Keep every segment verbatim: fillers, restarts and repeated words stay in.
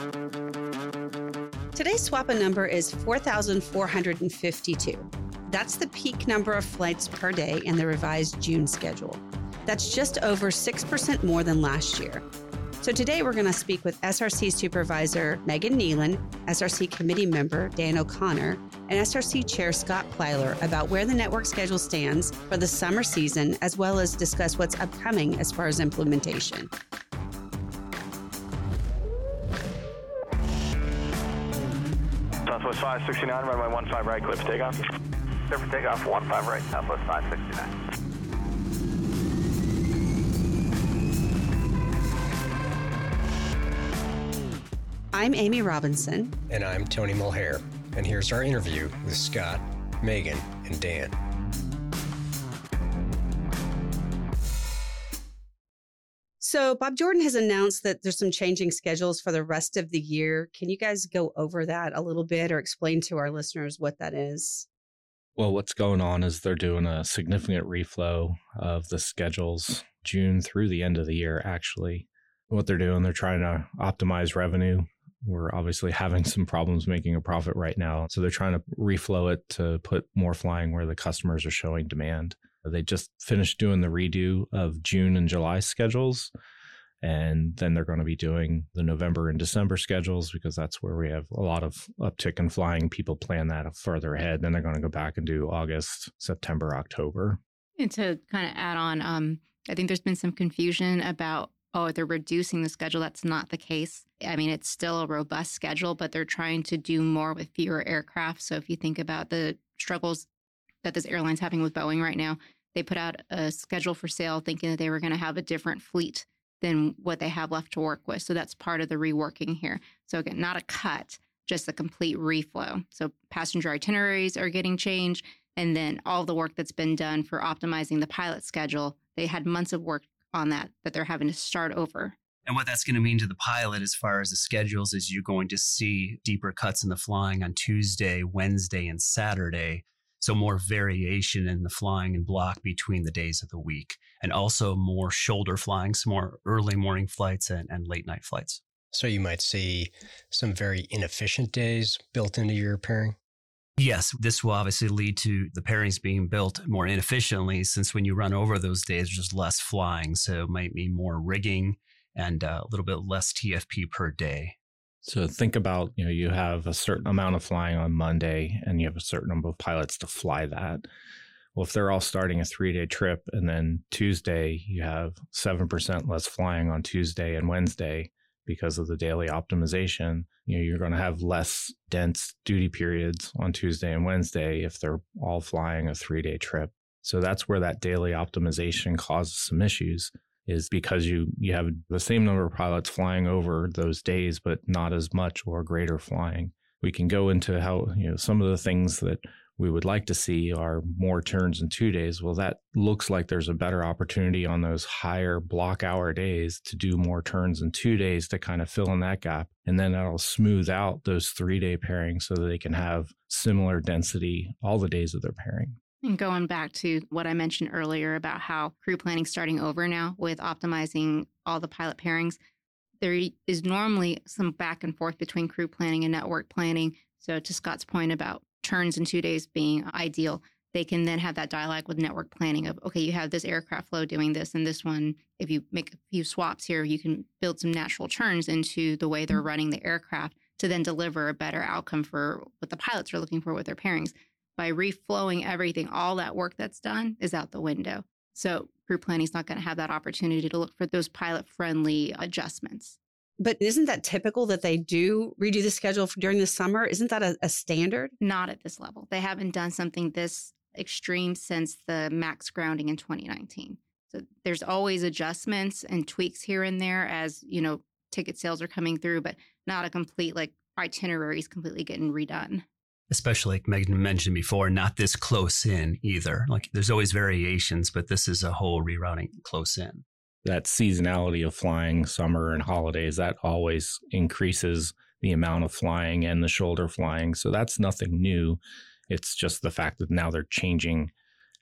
Today's swap number is four thousand four hundred fifty-two. That's the peak number of flights per day in the revised June schedule. That's just over six percent more than last year. So today we're going to speak with S R C Supervisor Megan Nealon, S R C Committee Member Dan O'Connor, and S R C Chair Scott Plyler about where the network schedule stands for the summer season, as well as discuss what's upcoming as far as implementation. Southwest five sixty-nine, runway one five right, clear for takeoff. Clear for takeoff, one five right, Southwest five sixty-nine. I'm Amy Robinson. And I'm Tony Mulhare. And here's our interview with Scott, Megan, and Dan. So Bob Jordan has announced that there's some changing schedules for the rest of the year. Can you guys go over that a little bit or explain to our listeners what that is? Well, what's going on is they're doing a significant reflow of the schedules June through the end of the year, actually. What they're doing, they're trying to optimize revenue. We're obviously having some problems making a profit right now. So they're trying to reflow it to put more flying where the customers are showing demand. They just finished doing the redo of June and July schedules. And then they're going to be doing the November and December schedules because that's where we have a lot of uptick in flying. People plan that further ahead. Then they're going to go back and do August, September, October. And to kind of add on, um, I think there's been some confusion about oh, they're reducing the schedule. That's not the case. I mean, it's still a robust schedule, but they're trying to do more with fewer aircraft. So if you think about the struggles that this airline's having with Boeing right now, they put out a schedule for sale thinking that they were going to have a different fleet than what they have left to work with. So that's part of the reworking here. So again, not a cut, just a complete reflow. So passenger itineraries are getting changed. And then all the work that's been done for optimizing the pilot schedule, they had months of work on that, that they're having to start over. And what that's going to mean to the pilot as far as the schedules is you're going to see deeper cuts in the flying on Tuesday, Wednesday, and Saturday. So more variation in the flying and block between the days of the week. And also more shoulder flying, some more early morning flights and, and late night flights. So you might see some very inefficient days built into your pairing? Yes, this will obviously lead to the pairings being built more inefficiently since when you run over those days, there's less flying. So it might mean more rigging and uh, a little bit less T F P per day. So think about, you know, you have a certain amount of flying on Monday and you have a certain number of pilots to fly that. Well, if they're all starting a three-day trip and then Tuesday, you have seven percent less flying on Tuesday and Wednesday because of the daily optimization, you know, you're going to have less dense duty periods on Tuesday and Wednesday if they're all flying a three-day trip. So that's where that daily optimization causes some issues, is because you you have the same number of pilots flying over those days, but not as much or greater flying. We can go into how, you know, some of the things that we would like to see are more turns in two days. Well, that looks like there's a better opportunity on those higher block hour days to do more turns in two days to kind of fill in that gap. And then that'll smooth out those three-day pairings so that they can have similar density all the days of their pairing. And going back to what I mentioned earlier about how crew planning starting over now with optimizing all the pilot pairings, there is normally some back and forth between crew planning and network planning. So to Scott's point about turns in two days being ideal, they can then have that dialogue with network planning of, okay, you have this aircraft flow doing this and this one. If you make a few swaps here, you can build some natural turns into the way they're running the aircraft to then deliver a better outcome for what the pilots are looking for with their pairings. By reflowing everything, all that work that's done is out the window. So crew planning is not going to have that opportunity to look for those pilot-friendly adjustments. But isn't that typical that they do redo the schedule during the summer? Isn't that a, a standard? Not at this level. They haven't done something this extreme since the MAX grounding in twenty nineteen. So there's always adjustments and tweaks here and there as, you know, ticket sales are coming through, but not a complete, like, itineraries completely getting redone. Especially like Megan mentioned before, not this close in either. Like there's always variations, but this is a whole rerouting close in. That seasonality of flying, summer and holidays, that always increases the amount of flying and the shoulder flying. So that's nothing new. It's just the fact that now they're changing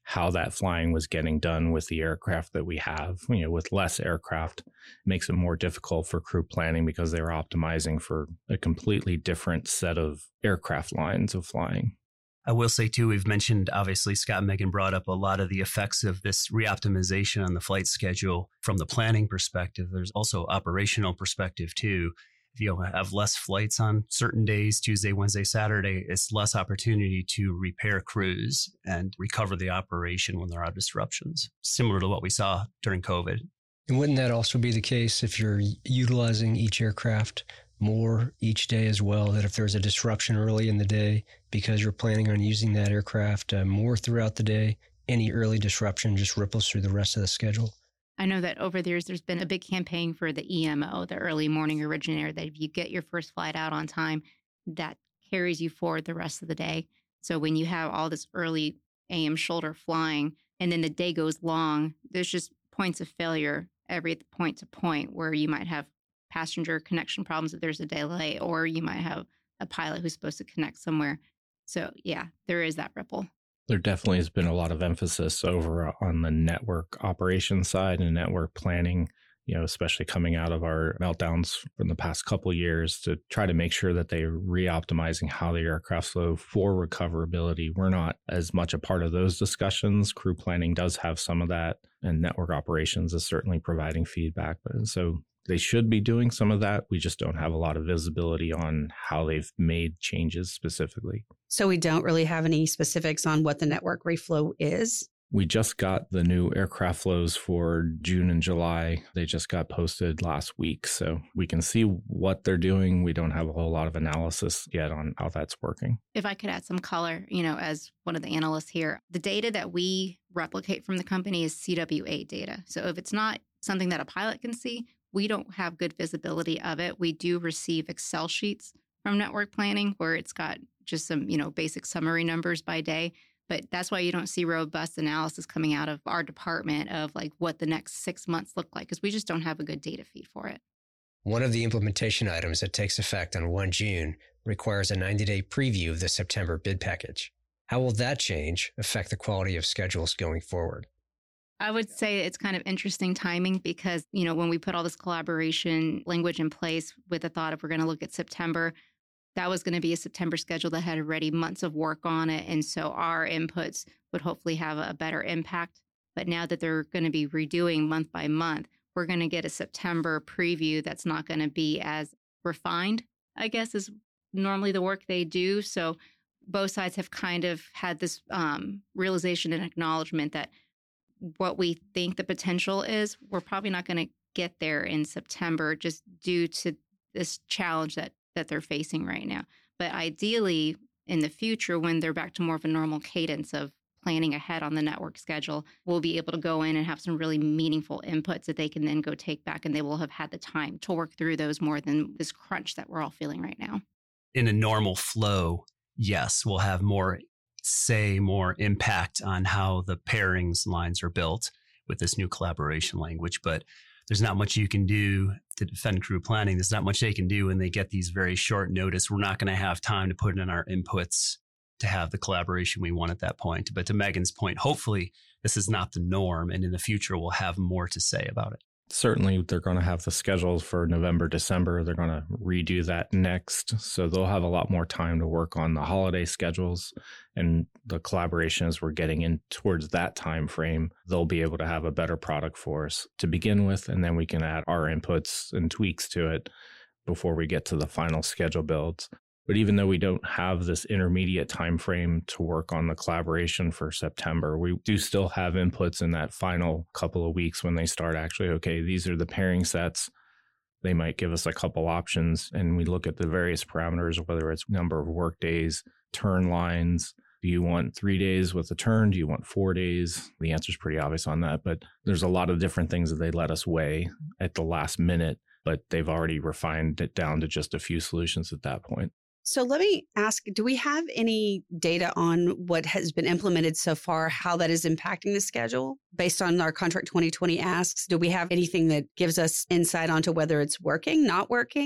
how that flying was getting done with the aircraft that we have. You know, with less aircraft, it makes it more difficult for crew planning because they were optimizing for a completely different set of aircraft lines of flying. I will say, too, we've mentioned, obviously, Scott and Megan brought up a lot of the effects of this reoptimization on the flight schedule from the planning perspective. There's also operational perspective, too. If you have less flights on certain days, Tuesday, Wednesday, Saturday, it's less opportunity to repair crews and recover the operation when there are disruptions, similar to what we saw during COVID. And wouldn't that also be the case if you're utilizing each aircraft more each day as well, that if there's a disruption early in the day because you're planning on using that aircraft uh, more throughout the day, any early disruption just ripples through the rest of the schedule? I know that over the years, there's been a big campaign for the E M O, the early morning originator, that if you get your first flight out on time, that carries you forward the rest of the day. So when you have all this early A M shoulder flying and then the day goes long, there's just points of failure every point to point where you might have passenger connection problems if there's a delay, or you might have a pilot who's supposed to connect somewhere. So yeah, there is that ripple. There definitely has been a lot of emphasis over on the network operations side and network planning, you know, especially coming out of our meltdowns from the past couple of years, to try to make sure that they're re-optimizing how the aircraft flow for recoverability. We're not as much a part of those discussions. Crew planning does have some of that, and network operations is certainly providing feedback. But so they should be doing some of that. We just don't have a lot of visibility on how they've made changes specifically. So we don't really have any specifics on what the network reflow is? We just got the new aircraft flows for June and July. They just got posted last week. So we can see what they're doing. We don't have a whole lot of analysis yet on how that's working. If I could add some color, you know, as one of the analysts here, the data that we replicate from the company is C W A data. So if it's not something that a pilot can see, we don't have good visibility of it. We do receive Excel sheets from network planning where it's got just some, you know, basic summary numbers by day. But that's why you don't see robust analysis coming out of our department of like what the next six months look like, because we just don't have a good data feed for it. One of the implementation items that takes effect on First of June requires a ninety-day preview of the September bid package. How will that change affect the quality of schedules going forward? I would say it's kind of interesting timing because, you know, when we put all this collaboration language in place with the thought of we're going to look at September, that was going to be a September schedule that had already months of work on it. And so our inputs would hopefully have a better impact. But now that they're going to be redoing month by month, we're going to get a September preview that's not going to be as refined, I guess, is normally the work they do. So both sides have kind of had this um, realization and acknowledgement that what we think the potential is, we're probably not going to get there in September just due to this challenge that that they're facing right now. But ideally, in the future, when they're back to more of a normal cadence of planning ahead on the network schedule, we'll be able to go in and have some really meaningful inputs that they can then go take back, and they will have had the time to work through those more than this crunch that we're all feeling right now. In a normal flow, yes, we'll have more say, more impact on how the pairings lines are built with this new collaboration language. But there's not much you can do to defend crew planning. There's not much they can do when they get these very short notice. We're not going to have time to put in our inputs to have the collaboration we want at that point. But to Megan's point, hopefully this is not the norm, and in the future we'll have more to say about it. Certainly, they're going to have the schedules for November, December. They're going to redo that next. So they'll have a lot more time to work on the holiday schedules and the collaboration as we're getting in towards that time frame. They'll be able to have a better product for us to begin with, and then we can add our inputs and tweaks to it before we get to the final schedule builds. But even though we don't have this intermediate time frame to work on the collaboration for September, we do still have inputs in that final couple of weeks when they start actually, okay, these are the pairing sets. They might give us a couple options, and we look at the various parameters, whether it's number of work days, turn lines. Do you want three days with a turn? Do you want four days? The answer is pretty obvious on that, but there's a lot of different things that they let us weigh at the last minute, but they've already refined it down to just a few solutions at that point. So let me ask, do we have any data on what has been implemented so far, how that is impacting the schedule? Based on our Contract twenty twenty asks, do we have anything that gives us insight onto whether it's working, not working?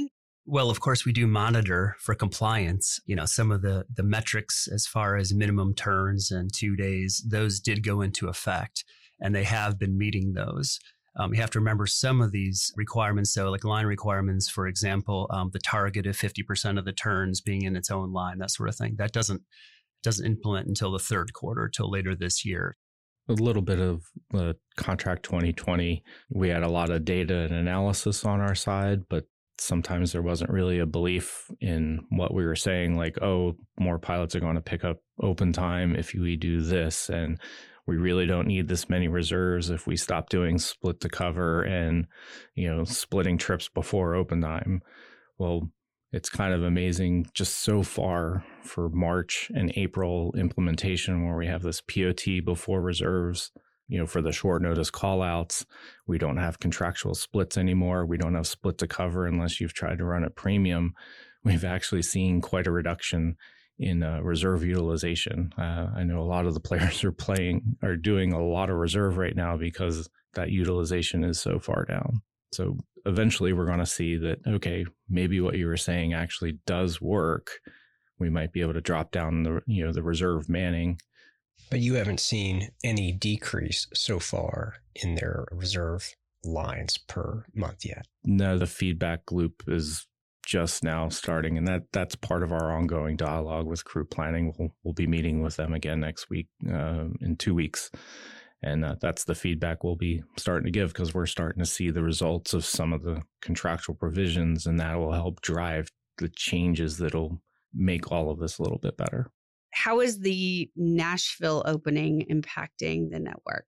Well, of course, we do monitor for compliance. You know, some of the, the metrics as far as minimum turns and two days, those did go into effect, and they have been meeting those. Um, you have to remember some of these requirements, so like line requirements, for example, um, the target of fifty percent of the turns being in its own line, that sort of thing. That doesn't doesn't implement until the third quarter, till later this year. A little bit of the contract twenty twenty, we had a lot of data and analysis on our side, but sometimes there wasn't really a belief in what we were saying, like, oh, more pilots are going to pick up open time if we do this. And we really don't need this many reserves if we stop doing split to cover and, you know, splitting trips before open time. Well, it's kind of amazing just so far for March and April implementation, where we have this P O T before reserves. You know, for the short notice call outs, we don't have contractual splits anymore. We don't have split to cover unless you've tried to run a premium. We've actually seen quite a reduction in uh, reserve utilization. Uh, I know a lot of the players are playing, are doing a lot of reserve right now because that utilization is so far down. So eventually we're going to see that, okay, maybe what you were saying actually does work. We might be able to drop down the, you know, the reserve manning. But you haven't seen any decrease so far in their reserve lines per month yet. No, the feedback loop is just now starting, and that that's part of our ongoing dialogue with crew planning. We'll, we'll be meeting with them again next week, uh, in two weeks. And uh, that's the feedback we'll be starting to give, because we're starting to see the results of some of the contractual provisions, and that will help drive the changes that'll make all of this a little bit better. How is the Nashville opening impacting the network?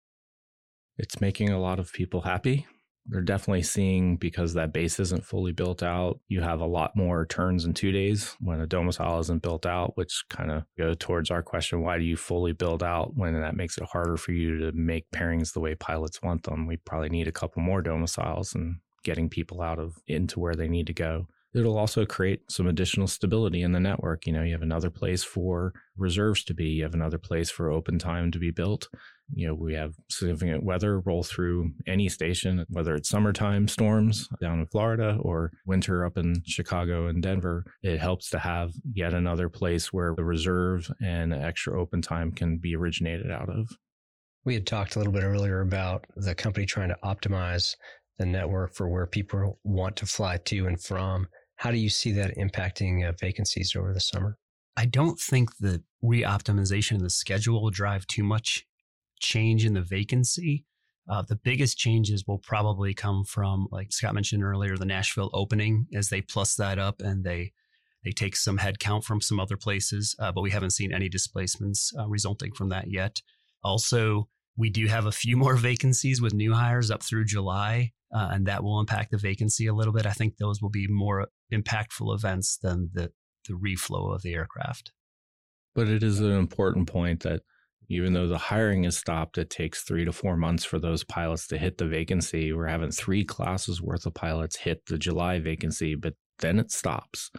It's making a lot of people happy. They're definitely seeing, because that base isn't fully built out, you have a lot more turns in two days when a domicile isn't built out, which kind of go towards our question, why do you fully build out when that makes it harder for you to make pairings the way pilots want them? We probably need a couple more domiciles and getting people out of into where they need to go. It'll also create some additional stability in the network. You know, you have another place for reserves to be. You have another place for open time to be built. You know, we have significant weather roll through any station, whether it's summertime storms down in Florida or winter up in Chicago and Denver. It helps to have yet another place where the reserve and extra open time can be originated out of. We had talked a little bit earlier about the company trying to optimize the network for where people want to fly to and from. How do you see that impacting uh, vacancies over the summer? I don't think the re-optimization of the schedule will drive too much change in the vacancy. Uh, the biggest changes will probably come from, like Scott mentioned earlier, the Nashville opening, as they plus that up and they they take some headcount from some other places, uh, but we haven't seen any displacements uh, resulting from that yet. Also, we do have a few more vacancies with new hires up through July, uh, and that will impact the vacancy a little bit. I think those will be more impactful events than the, the reflow of the aircraft. But it is an important point that even though the hiring is stopped, it takes three to four months for those pilots to hit the vacancy. We're having three classes worth of pilots hit the July vacancy, but then it stops.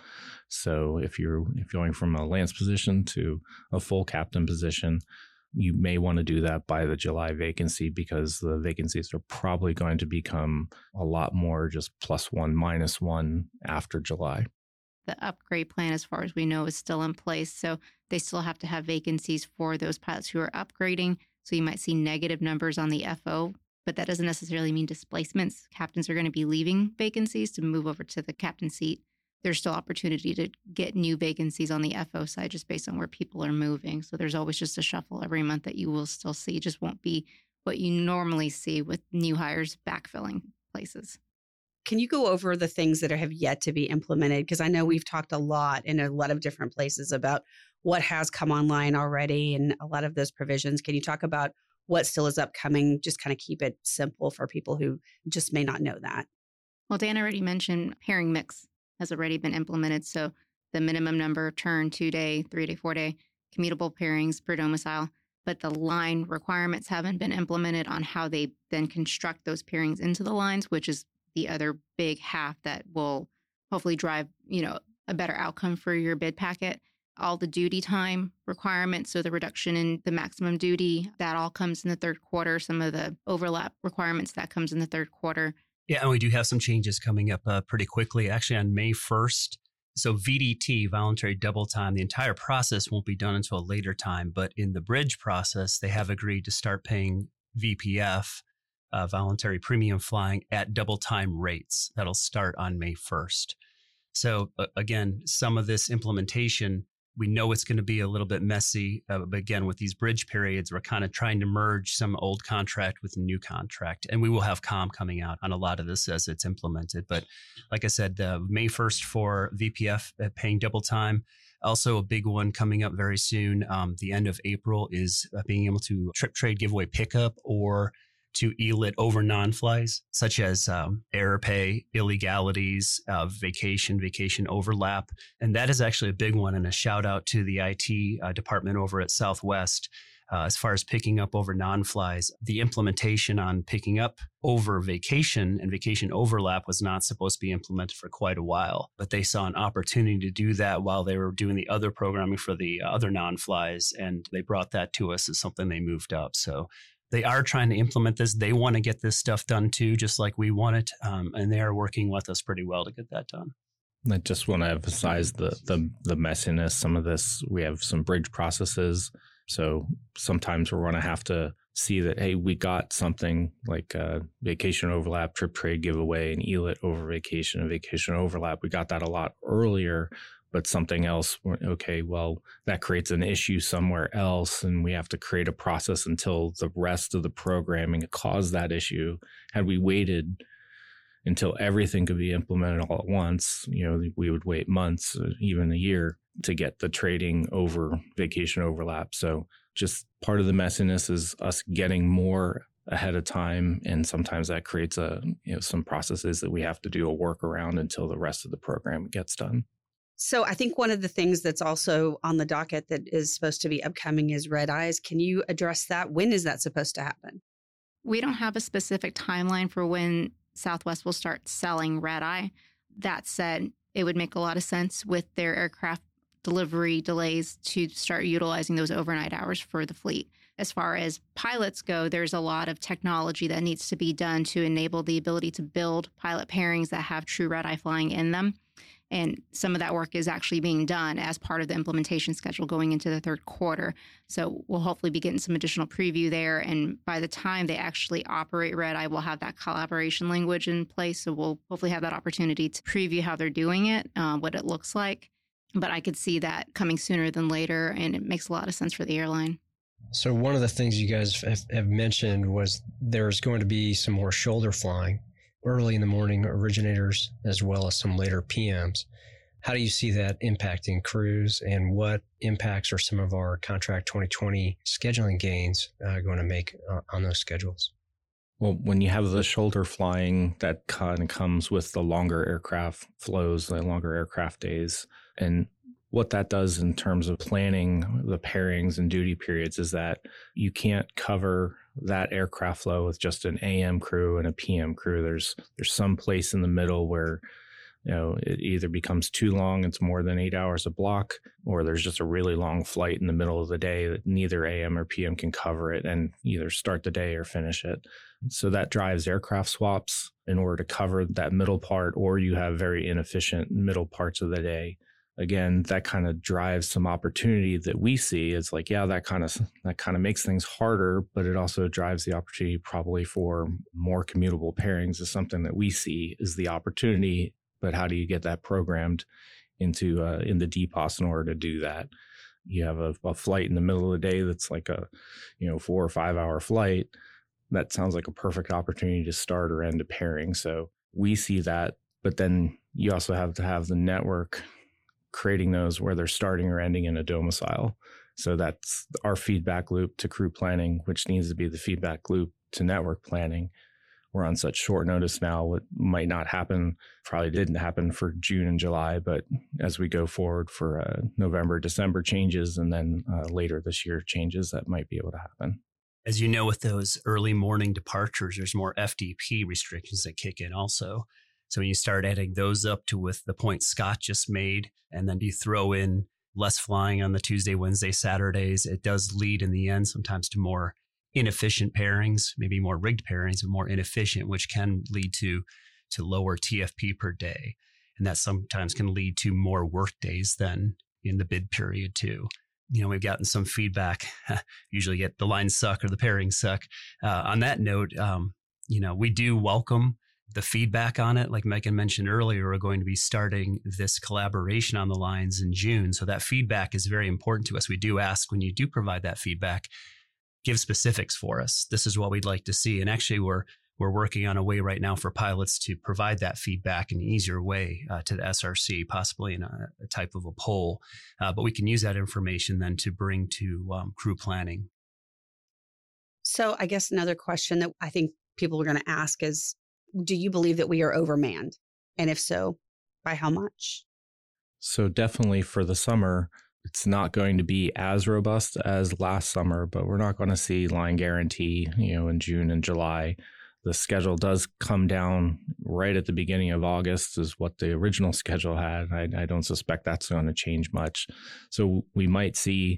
So if you're if you're going from a lance position to a full captain position, you may want to do that by the July vacancy, because the vacancies are probably going to become a lot more just plus one, minus one after July. The upgrade plan, as far as we know, is still in place. So they still have to have vacancies for those pilots who are upgrading. So you might see negative numbers on the F O, but that doesn't necessarily mean displacements. Captains are going to be leaving vacancies to move over to the captain seat. There's still opportunity to get new vacancies on the F O side just based on where people are moving. So there's always just a shuffle every month that you will still see. It just won't be what you normally see with new hires backfilling places. Can you go over the things that have yet to be implemented? Because I know we've talked a lot in a lot of different places about what has come online already and a lot of those provisions. Can you talk about what still is upcoming? Just kind of keep it simple for people who just may not know that. Well, Dan already mentioned pairing mix has already been implemented. So the minimum number, turn, two-day, three-day, four-day, commutable pairings per domicile. But the line requirements haven't been implemented on how they then construct those pairings into the lines, which is the other big half that will hopefully drive, you know, a better outcome for your bid packet. All the duty time requirements, so the reduction in the maximum duty, that all comes in the third quarter. Some of the overlap requirements, that comes in the third quarter. Yeah, and we do have some changes coming up uh, pretty quickly. Actually, on May first, so V D T, voluntary double time, the entire process won't be done until a later time. But in the bridge process, they have agreed to start paying V P F, uh, voluntary premium flying, at double time rates. That'll start on May first. So uh, again, some of this implementation, we know it's going to be a little bit messy. Uh, but again, with these bridge periods, we're kind of trying to merge some old contract with new contract. And we will have C O M coming out on a lot of this as it's implemented. But like I said, uh, May first for V P F uh, paying double time. Also a big one coming up very soon. Um, the end of April is uh, being able to trip trade giveaway pickup or to E L I T over non-flies, such as um, error pay, illegalities, uh, vacation, vacation overlap. And that is actually a big one, and a shout out to the I T uh, department over at Southwest. Uh, as far as picking up over non-flies, the implementation on picking up over vacation and vacation overlap was not supposed to be implemented for quite a while, but they saw an opportunity to do that while they were doing the other programming for the other non-flies, and they brought that to us as something they moved up. So they are trying to implement this. They want to get this stuff done too, just like we want it. Um, and they are working with us pretty well to get that done. I just want to emphasize the, the the messiness. Some of this, we have some bridge processes. So sometimes we're going to have to see that, hey, we got something like a vacation overlap, trip trade giveaway, and E L I T over vacation and vacation overlap. We got that a lot earlier. But something else, okay, well, that creates an issue somewhere else, and we have to create a process until the rest of the programming caused that issue. Had we waited until everything could be implemented all at once, you know, we would wait months, even a year, to get the trading over vacation overlap. So just part of the messiness is us getting more ahead of time, and sometimes that creates a you know some processes that we have to do a workaround until the rest of the program gets done. So I think one of the things that's also on the docket that is supposed to be upcoming is red eyes. Can you address that? When is that supposed to happen? We don't have a specific timeline for when Southwest will start selling red eye. That said, it would make a lot of sense with their aircraft delivery delays to start utilizing those overnight hours for the fleet. As far as pilots go, there's a lot of technology that needs to be done to enable the ability to build pilot pairings that have true red eye flying in them. And some of that work is actually being done as part of the implementation schedule going into the third quarter. So we'll hopefully be getting some additional preview there. And by the time they actually operate red eye, we'll have that collaboration language in place. So we'll hopefully have that opportunity to preview how they're doing it, uh, what it looks like. But I could see that coming sooner than later, and it makes a lot of sense for the airline. So one of the things you guys have, have mentioned was there's going to be some more shoulder flying early in the morning originators, as well as some later P Ms. How do you see that impacting crews, and what impacts are some of our Contract twenty twenty scheduling gains uh, going to make uh, on those schedules? Well, when you have the shoulder flying, that kind of comes with the longer aircraft flows, the longer aircraft days. And what that does in terms of planning the pairings and duty periods is that you can't cover that aircraft flow with just an A M crew and a P M crew. There's there's some place in the middle where, you know, it either becomes too long, it's more than eight hours a block, or there's just a really long flight in the middle of the day that neither A M or P M can cover it and either start the day or finish it. So that drives aircraft swaps in order to cover that middle part, or you have very inefficient middle parts of the day. Again, that kind of drives some opportunity that we see. It's like, yeah, that kind of that kind of makes things harder, but it also drives the opportunity probably for more commutable pairings is something that we see is the opportunity. But how do you get that programmed into uh, in the D P O S in order to do that? You have a, a flight in the middle of the day that's like a, you know, four or five hour flight. That sounds like a perfect opportunity to start or end a pairing. So we see that, but then you also have to have the network creating those where they're starting or ending in a domicile. So that's our feedback loop to crew planning, which needs to be the feedback loop to network planning. We're on such short notice now. What might not happen, probably didn't happen for June and July, but as we go forward for uh, November, December changes, and then uh, later this year changes, that might be able to happen. As you know, with those early morning departures, there's more F D P restrictions that kick in also. So when you start adding those up to with the point Scott just made, and then you throw in less flying on the Tuesday, Wednesday, Saturdays, it does lead in the end sometimes to more inefficient pairings, maybe more rigged pairings, but more inefficient, which can lead to, to lower T F P per day. And that sometimes can lead to more work days than in the bid period too. You know, we've gotten some feedback, usually get the lines suck or the pairings suck. Uh, on that note, um, you know, we do welcome the feedback on it. Like Megan mentioned earlier, we're going to be starting this collaboration on the lines in June. So that feedback is very important to us. We do ask when you do provide that feedback, give specifics for us. This is what we'd like to see. And actually, we're we're working on a way right now for pilots to provide that feedback in an easier way uh, to the S R C, possibly in a, a type of a poll. Uh, but we can use that information then to bring to um, crew planning. So I guess another question that I think people are going to ask is, do you believe that we are overmanned? And if so, by how much? So definitely for the summer, it's not going to be as robust as last summer, but we're not going to see line guarantee, you know, in June and July. The schedule does come down right at the beginning of August is what the original schedule had. I, I don't suspect that's going to change much. So we might see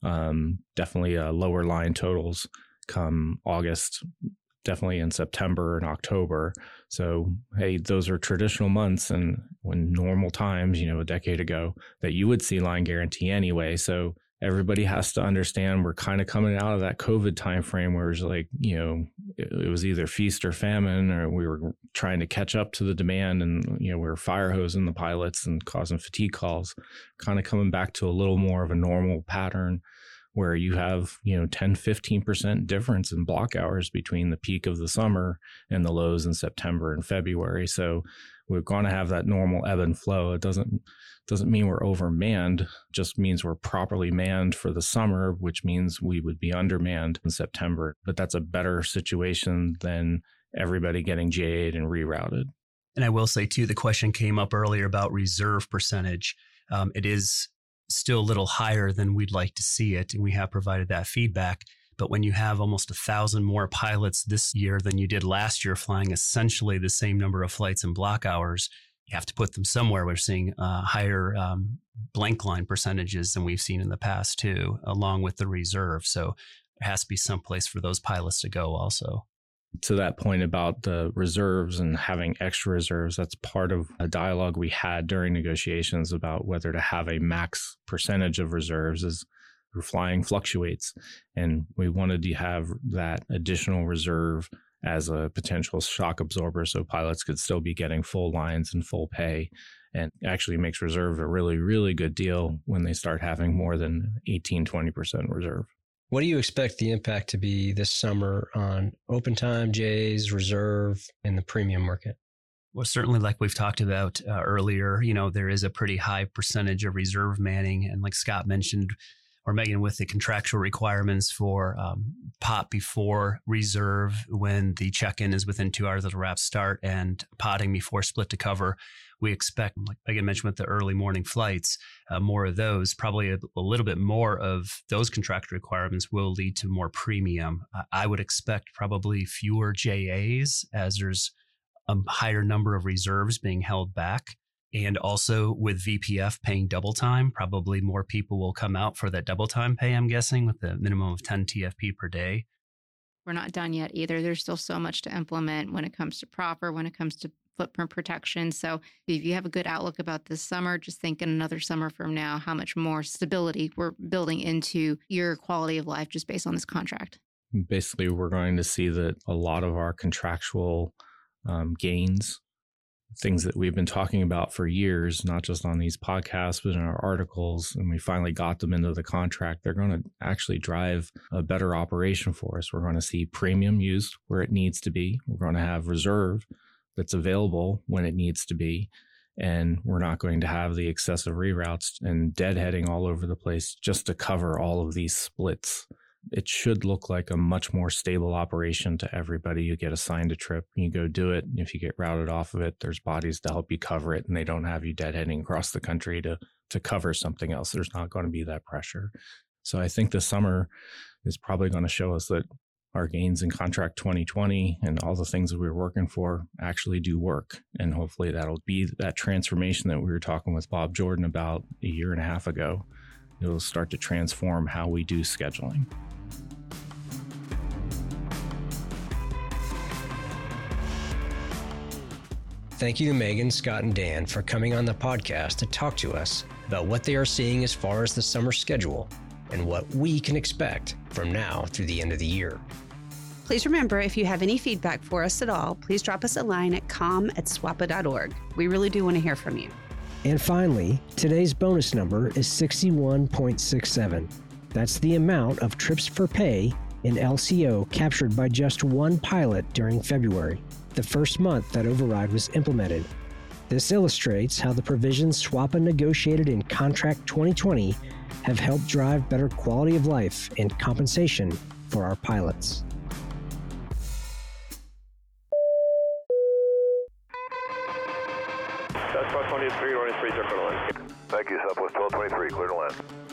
um, definitely uh, lower line totals come August, definitely in September and October. So, hey, those are traditional months, and when normal times, you know, a decade ago, that you would see line guarantee anyway. So everybody has to understand we're kind of coming out of that COVID timeframe where it's like, you know, it, it was either feast or famine, or we were trying to catch up to the demand, and, you know, we were fire hosing the pilots and causing fatigue calls, kind of coming back to a little more of a normal pattern where you have, you know, ten, fifteen percent difference in block hours between the peak of the summer and the lows in September and February. So we're going to have that normal ebb and flow. It doesn't doesn't mean we're overmanned, just means we're properly manned for the summer, which means we would be undermanned in September. But that's a better situation than everybody getting J A'd and rerouted. And I will say too, the question came up earlier about reserve percentage. Um, it is still a little higher than we'd like to see it, and we have provided that feedback. But when you have almost a thousand more pilots this year than you did last year, flying essentially the same number of flights and block hours, you have to put them somewhere. We're seeing uh, higher um, blank line percentages than we've seen in the past too, along with the reserve. So there has to be some place for those pilots to go also. To that point about the reserves and having extra reserves, that's part of a dialogue we had during negotiations about whether to have a max percentage of reserves as your flying fluctuates. And we wanted to have that additional reserve as a potential shock absorber so pilots could still be getting full lines and full pay. And actually makes reserve a really, really good deal when they start having more than eighteen, twenty percent reserve. What do you expect the impact to be this summer on open time, J's, reserve, and the premium market? Well, certainly like we've talked about uh, earlier, you know, there is a pretty high percentage of reserve manning. And like Scott mentioned, or Megan, with the contractual requirements for um, P O T before reserve when the check-in is within two hours of the wrap start, and potting before split to cover, we expect, like Megan mentioned with the early morning flights, uh, more of those, probably a, a little bit more of those contractual requirements will lead to more premium. Uh, I would expect probably fewer J As as there's a higher number of reserves being held back. And also with V P F paying double time, probably more people will come out for that double time pay, I'm guessing, with the minimum of ten T F P per day. We're not done yet either. There's still so much to implement when it comes to proper, when it comes to footprint protection. So if you have a good outlook about this summer, just think in another summer from now, how much more stability we're building into your quality of life just based on this contract. Basically, we're going to see that a lot of our contractual um, gains, things that we've been talking about for years, not just on these podcasts, but in our articles, and we finally got them into the contract, they're going to actually drive a better operation for us. We're going to see premium used where it needs to be. We're going to have reserve that's available when it needs to be. And we're not going to have the excessive reroutes and deadheading all over the place just to cover all of these splits. It should look like a much more stable operation to everybody. You get assigned a trip, you go do it. And if you get routed off of it, there's bodies to help you cover it, and they don't have you deadheading across the country to, to cover something else. There's not going to be that pressure. So I think the summer is probably going to show us that our gains in contract twenty twenty and all the things that we were working for actually do work. And hopefully that'll be that transformation that we were talking with Bob Jordan about a year and a half ago. It'll start to transform how we do scheduling. Thank you to Megan, Scott, and Dan for coming on the podcast to talk to us about what they are seeing as far as the summer schedule and what we can expect from now through the end of the year. Please remember, if you have any feedback for us at all, please drop us a line at com at swappa dot org. We really do want to hear from you. And finally, today's bonus number is sixty-one point six seven. That's the amount of trips for pay in L C O captured by just one pilot during February, the first month that override was implemented. This illustrates how the provisions SWAPA negotiated in Contract twenty twenty have helped drive better quality of life and compensation for our pilots. Southwest twenty-three, running three, clear to land. Thank you, Southwest twelve twenty-three, clear to land.